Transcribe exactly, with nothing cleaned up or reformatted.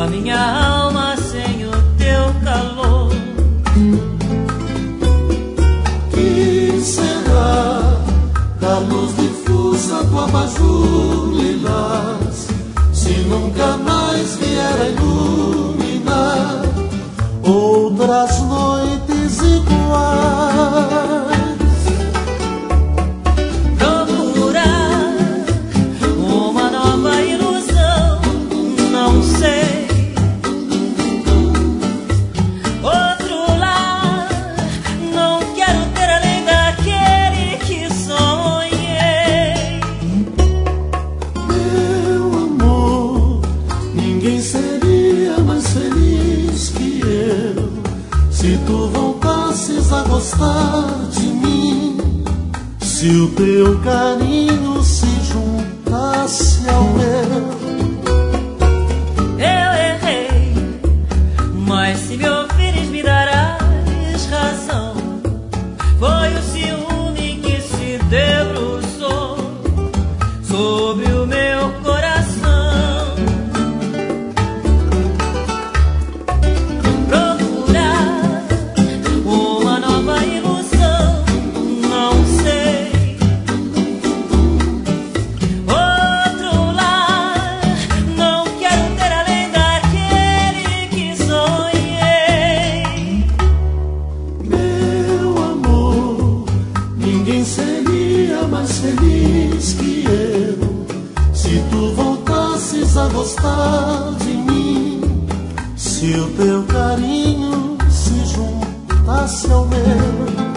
minha alma sem o teu calor. Que será da luz difusa do abajur lilás, se nunca mais vier a iluminar outras noites iguais? Procurar uma nova ilusão, não sei. Outro lar, não quero ter além daquele que sonhei. Meu amor, ninguém seria mais feliz que eu se tu voltasses a gostar de mim, se o teu carinho se juntasse ao meu. Eu errei, mas se me ouvires me darás razão. Foi o ciúme que se debruçou sobre o meu coração. Procurar uma nova ilusão, não sei. Outro lar, não quero ter além daquele que sonhei. Meu amor, ninguém seria mais feliz que eu se tu voltasses a gostar de mim, se o teu carinho se juntasse ao meu.